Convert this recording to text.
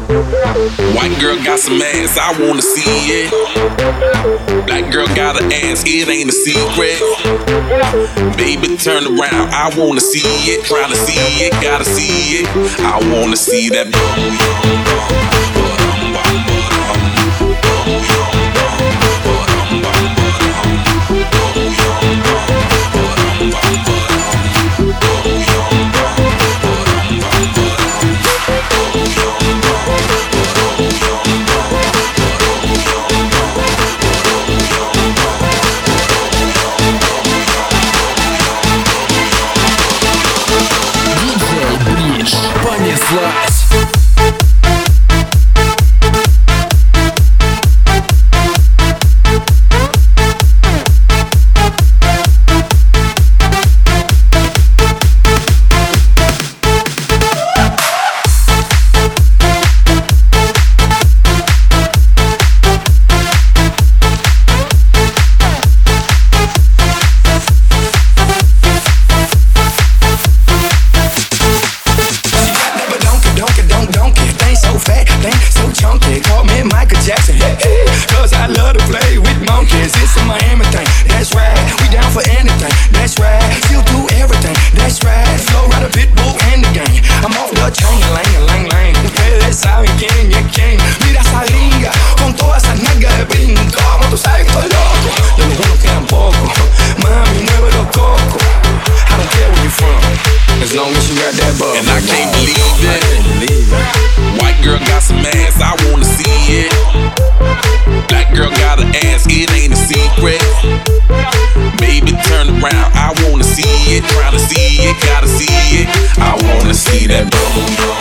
White girl got some ass, I wanna see it. Black girl got an ass, it ain't a secret. Baby, turn around, I wanna see it. Tryna see it, gotta see it. I wanna see that понеслась. Cause I love to play with monkeys. It's a Miami thing, that's right. We down for anything, that's right. Still do everything, that's right. Flow right a pitbull and the gang. I'm off the chain, lang, lang. Ustedes saben quién es quién. Mira esa liga, con todas esas nalgas de brinco. Como tú sabes que estoy loco, de los buenos quedan pocos. Mami, mueve los cocos. I don't care where you from, as long as you got that bug. And I can't believe it. White girl got some ass, I wanna see it. Black girl got an ass, it ain't a secret. Baby, turn around, I wanna see it. Tryna see it, gotta see it. I wanna see that boom.